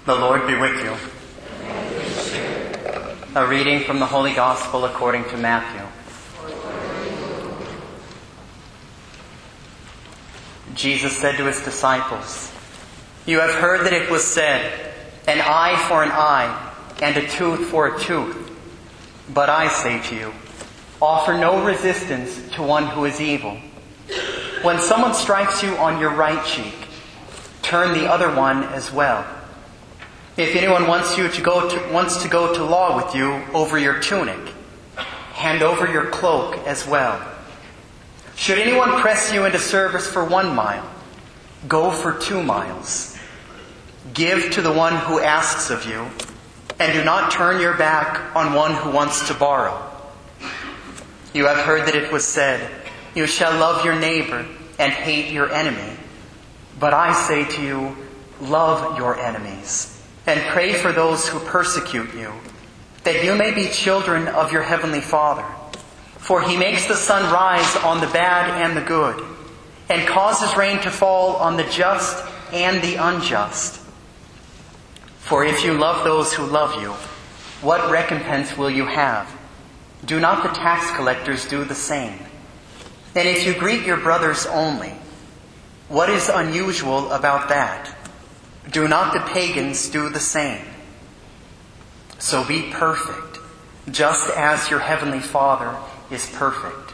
The Lord be with you. A reading from the Holy Gospel according to Matthew. Jesus said to his disciples, "You have heard that it was said, an eye for an eye, and a tooth for a tooth. But I say to you, offer no resistance to one who is evil. When someone strikes you on your right cheek, turn the other one as well. If anyone wants to go to law with you over your tunic, hand over your cloak as well. Should anyone press you into service for 1 mile, go for 2 miles. Give to the one who asks of you, and do not turn your back on one who wants to borrow. You have heard that it was said, you shall love your neighbor and hate your enemy. But I say to you, love your enemies, and pray for those who persecute you, that you may be children of your heavenly Father. For he makes the sun rise on the bad and the good, and causes rain to fall on the just and the unjust. For if you love those who love you, what recompense will you have? Do not the tax collectors do the same? And if you greet your brothers only, what is unusual about that? Do not the pagans do the same? So be perfect, just as your heavenly Father is perfect."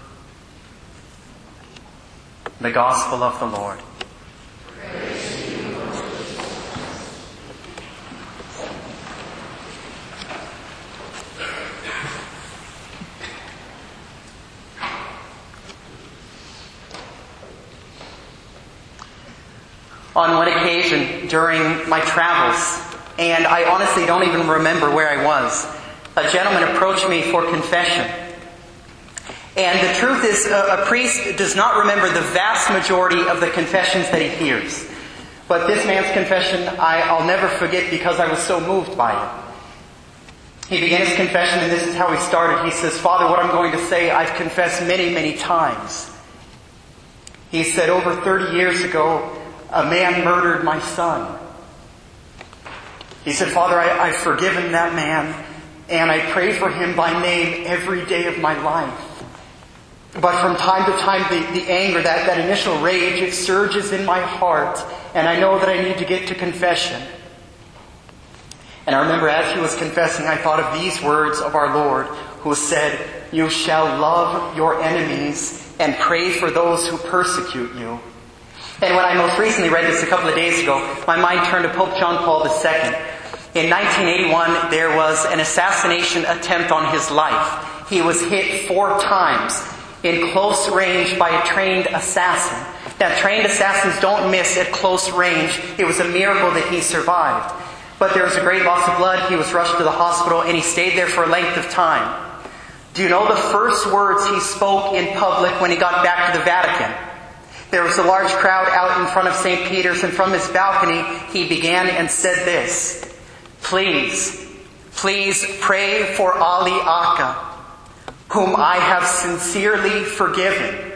The Gospel of the Lord. Praise to you, Lord. On one occasion during my travels, and I honestly don't even remember where I was, a gentleman approached me for confession. And the truth is, a priest does not remember the vast majority of the confessions that he hears. But this man's confession, I'll never forget because I was so moved by it. He began his confession, and this is how he started. He says, "Father, what I'm going to say, I've confessed many, many times." He said, "Over 30 years ago, a man murdered my son." He said, "Father, I've forgiven that man, and I pray for him by name every day of my life. But from time to time, the anger, that initial rage, it surges in my heart, and I know that I need to get to confession." And I remember as he was confessing, I thought of these words of our Lord, who said, "You shall love your enemies and pray for those who persecute you." And when I most recently read this a couple of days ago, my mind turned to Pope John Paul II. In 1981, there was an assassination attempt on his life. He was hit 4 times in close range by a trained assassin. Now, trained assassins don't miss at close range. It was a miracle that he survived. But there was a great loss of blood. He was rushed to the hospital, and he stayed there for a length of time. Do you know the first words he spoke in public when he got back to the Vatican? There was a large crowd out in front of St. Peter's, and from his balcony, he began and said this, please pray for Ali Akka, whom I have sincerely forgiven."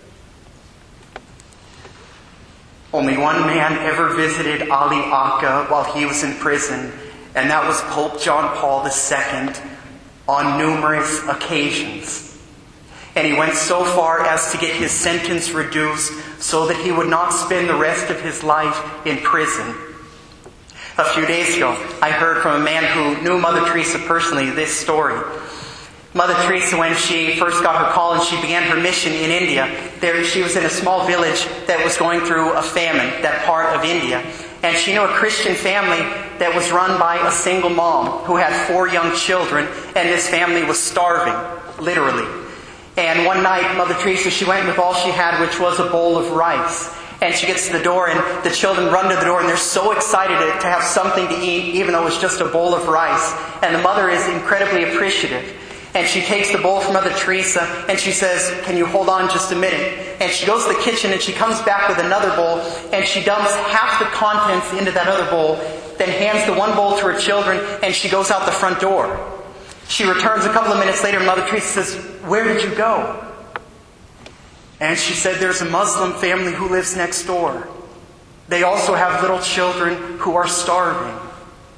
Only one man ever visited Ali Akka while he was in prison, and that was Pope John Paul II on numerous occasions. And he went so far as to get his sentence reduced so that he would not spend the rest of his life in prison. A few days ago, I heard from a man who knew Mother Teresa personally this story. Mother Teresa, when she first got her call and she began her mission in India, she was in a small village that was going through a famine, that part of India. And she knew a Christian family that was run by a single mom who had 4 young children, and this family was starving, literally. And one night, Mother Teresa, she went with all she had, which was a bowl of rice. And she gets to the door, and the children run to the door, and they're so excited to have something to eat, even though it's just a bowl of rice. And the mother is incredibly appreciative. And she takes the bowl from Mother Teresa, and she says, "Can you hold on just a minute?" And she goes to the kitchen, and she comes back with another bowl, and she dumps half the contents into that other bowl, then hands the one bowl to her children, and she goes out the front door. She returns a couple of minutes later, and Mother Teresa says, "Where did you go?" And she said, "There's a Muslim family who lives next door. They also have little children who are starving."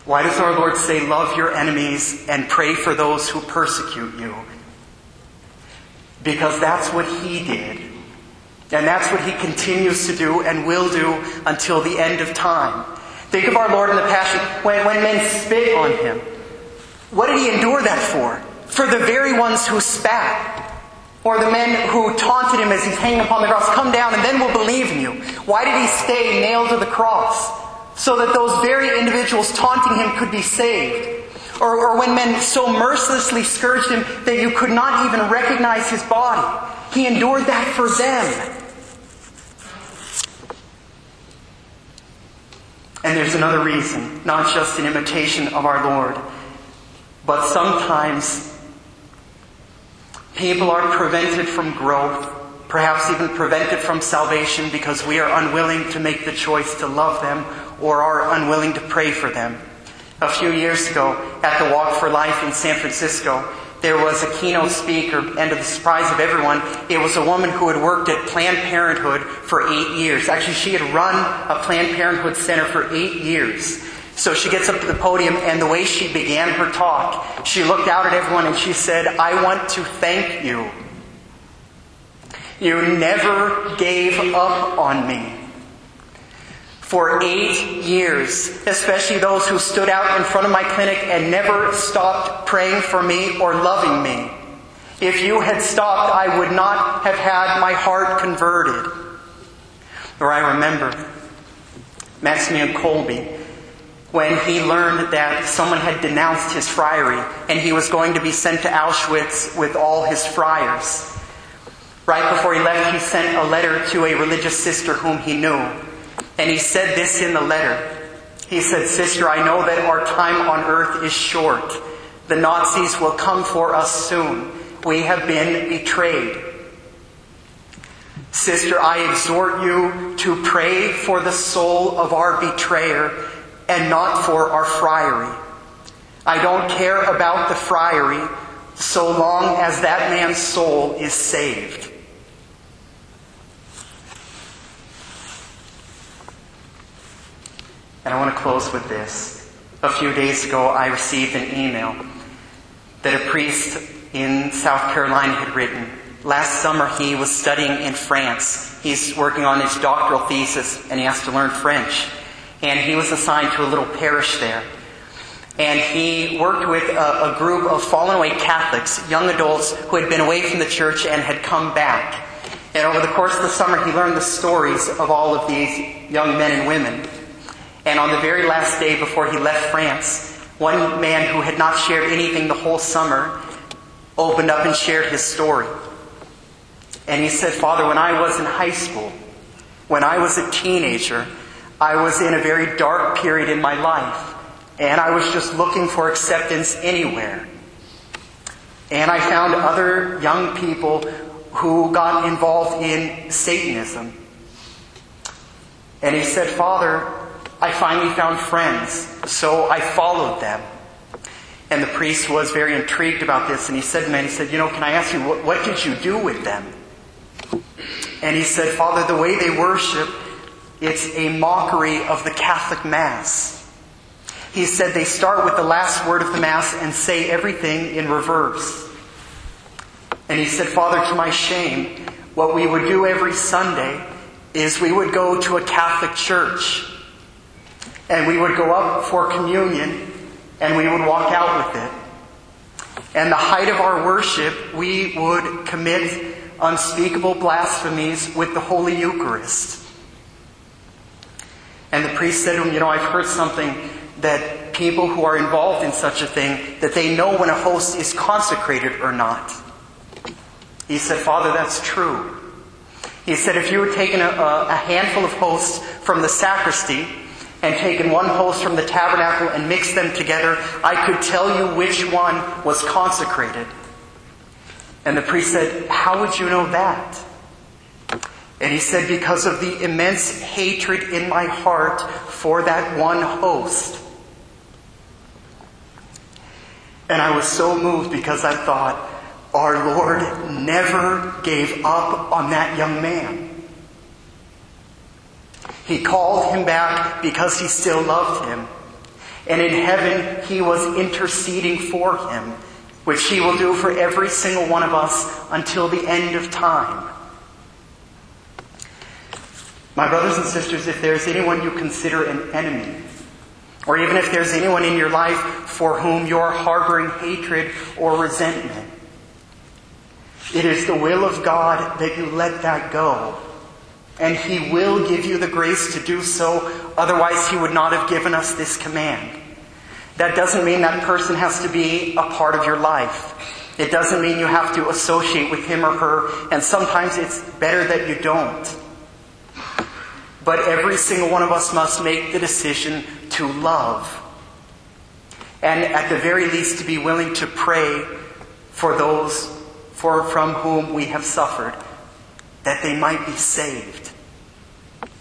Why does our Lord say, love your enemies and pray for those who persecute you? Because that's what He did. And that's what He continues to do and will do until the end of time. Think of our Lord in the Passion. When men spit on Him, what did He endure that for? For the very ones who spat. Or the men who taunted Him as He's hanging upon the cross. Come down and then we'll believe in you. Why did He stay nailed to the cross? So that those very individuals taunting Him could be saved. Or when men so mercilessly scourged Him that you could not even recognize His body. He endured that for them. And there's another reason, not just an imitation of our Lord, but sometimes people are prevented from growth, perhaps even prevented from salvation because we are unwilling to make the choice to love them or are unwilling to pray for them. A few years ago, at the Walk for Life in San Francisco, there was a keynote speaker, and to the surprise of everyone, it was a woman who had worked at Planned Parenthood for 8 years. Actually, she had run a Planned Parenthood center for 8 years. So she gets up to the podium, and the way she began her talk, she looked out at everyone and she said, I want to thank you. You never gave up on me. For 8 years, especially those who stood out in front of my clinic and never stopped praying for me or loving me. If you had stopped, I would not have had my heart converted. Or I remember Maximilian Kolbe, when he learned that someone had denounced his friary and he was going to be sent to Auschwitz with all his friars. Right before he left, he sent a letter to a religious sister whom he knew. And he said this in the letter. He said, Sister, I know that our time on earth is short. The Nazis will come for us soon. We have been betrayed. Sister, I exhort you to pray for the soul of our betrayer and not for our friary. I don't care about the friary so long as that man's soul is saved. And I want to close with this. A few days ago, I received an email that a priest in South Carolina had written. Last summer, he was studying in France. He's working on his doctoral thesis, and he has to learn French. And he was assigned to a little parish there. And he worked with a group of fallen away Catholics, young adults who had been away from the church and had come back. And over the course of the summer, he learned the stories of all of these young men and women. And on the very last day before he left France, one man who had not shared anything the whole summer opened up and shared his story. And he said, Father, when I was in high school, when I was a teenager, I was in a very dark period in my life. And I was just looking for acceptance anywhere. And I found other young people who got involved in Satanism. And he said, Father, I finally found friends, so I followed them. And the priest was very intrigued about this, and he said, can I ask you, what did you do with them? And he said, Father, the way they worship, it's a mockery of the Catholic Mass. He said they start with the last word of the Mass and say everything in reverse. And he said, Father, to my shame, what we would do every Sunday is we would go to a Catholic church. And we would go up for communion, and we would walk out with it. And the height of our worship, we would commit unspeakable blasphemies with the Holy Eucharist. And the priest said to him, I've heard something that people who are involved in such a thing, that they know when a host is consecrated or not. He said, Father, that's true. He said, if you were taking a handful of hosts from the sacristy, and taken one host from the tabernacle and mixed them together, I could tell you which one was consecrated. And the priest said, how would you know that? And he said, because of the immense hatred in my heart for that one host. And I was so moved because I thought, our Lord never gave up on that young man. He called him back because he still loved him. And in heaven, he was interceding for him, which he will do for every single one of us until the end of time. My brothers and sisters, if there's anyone you consider an enemy, or even if there's anyone in your life for whom you're harboring hatred or resentment, it is the will of God that you let that go. And he will give you the grace to do so, otherwise he would not have given us this command. That doesn't mean that person has to be a part of your life. It doesn't mean you have to associate with him or her, and sometimes it's better that you don't. But every single one of us must make the decision to love. And at the very least to be willing to pray for those from whom we have suffered, that they might be saved.